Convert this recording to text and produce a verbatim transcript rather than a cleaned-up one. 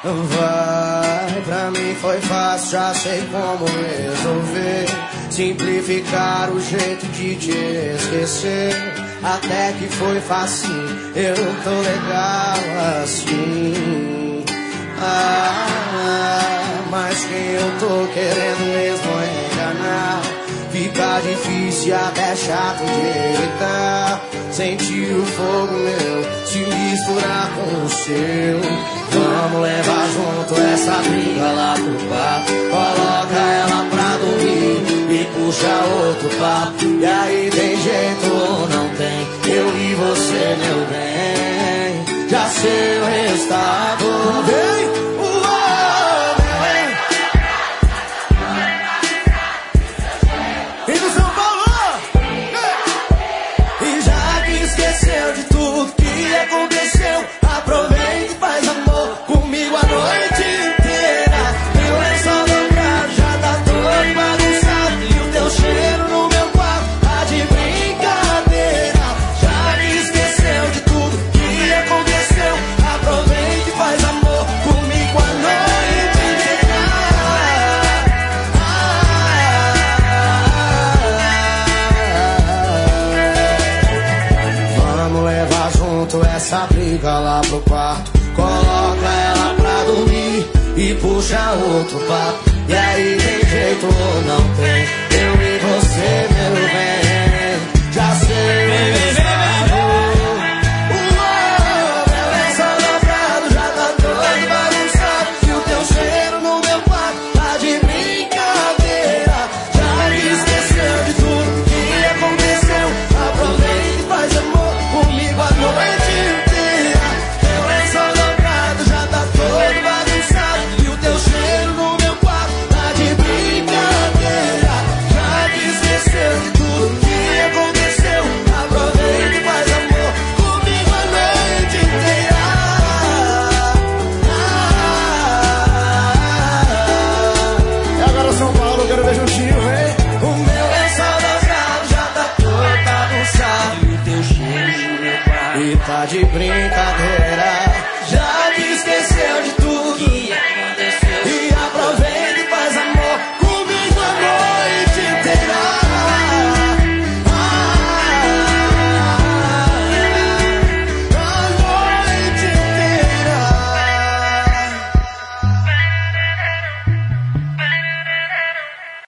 Vai, pra mim foi fácil, já sei como resolver. Simplificar o jeito de te esquecer. Até que foi fácil, eu tô legal assim. Ah, mas quem eu tô querendo mesmo é enganar. Fica difícil, até chato de evitar. Sentir o fogo meu se misturar com o seu. Vamos levar junto essa briga lá pro quarto. Coloca ela pra dormir e puxa outro papo. E aí tem jeito ou não tem? Eu e você, meu bem, já sei o resultado. Vem! Aconteceu, aproveita e faz amor comigo a noite inteira. Meu lençol dobrado já tá todo bagunçado e o teu cheiro no meu quarto tá de brincadeira. Já me esqueceu de tudo que aconteceu. Aproveita e faz amor comigo a noite inteira. Vamos levar junto essa briga lá pro quarto. Coloca ela pra dormir e puxa outro papo. E aí tem jeito ou não tem? Eu e você, meu bem, já sei o resultado. Meu lençol dobrado já tá todo bagunçado e o teu cheiro no meu quarto tá de brincadeira. Já me esqueceu de tudo que aconteceu. Aproveita e faz amor comigo a noite inteira. Meu lençol dobrado já tá todo bagunçado e o teu cheiro no meu quarto tá de brincadeira. Já me esqueceu de tudo que aconteceu. Aproveita e faz amor comigo a noite inteira. E agora São Paulo, eu quero ver juntinho, vem. O meu lençol dobrado já tá todo bagunçado e o teu cheiro no meu quarto e tá de brincadeira.